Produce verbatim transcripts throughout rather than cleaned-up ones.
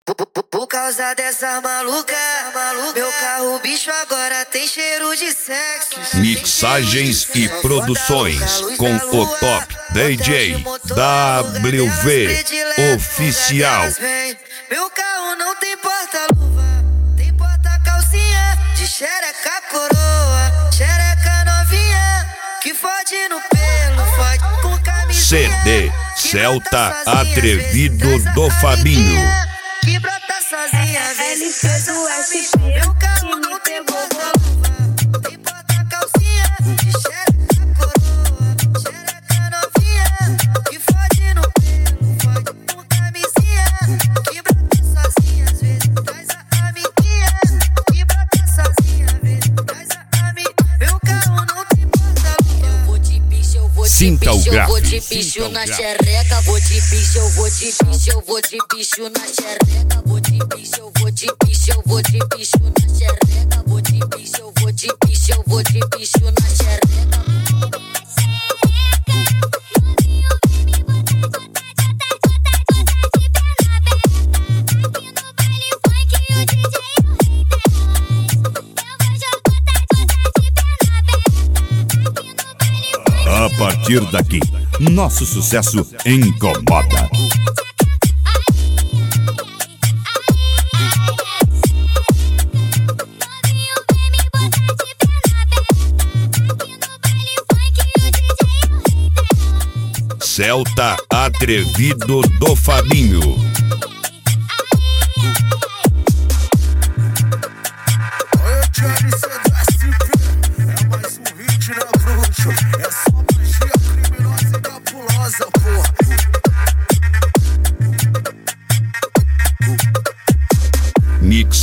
Por causa dessa maluca, maluca, meu carro bicho agora tem cheiro de sexo. Mixagens e produções com o top D J W V Oficial. Meu carro não tem porta-luva, tem porta-calcinha de xereca coroa, xereca novinha que fode no pelo, fode com camisinha. C D Celta Atrevido do Fabinho. Que brota sozinha, ele fez o S P. Meu carro não tem porta-luva, tem porta-calcinha de xereca coroa, xereca novinha que fode no pelo, fode com camisinha. Que brota sozinha, às vezes traz a amiguinha. Que brota sozinha, às vezes traz a amiguinha. Meu carro não tem porta-luva. Eu vou de bicho, eu vou de Sinta o bicho, eu vou de grafite. bicho na xereca. Vou de bicho, eu vou de bicho, eu vou de bicho na xereca. Vou de bicho, eu vou de bicho, eu vou de bicho na xereca. Vou de bicho, eu vou de bicho, eu vou de bicho na xereca. A partir daqui, nosso sucesso incomoda. Celta Atrevido do Fabinho.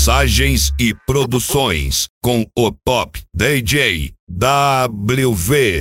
Mixagens e produções com o top D J W V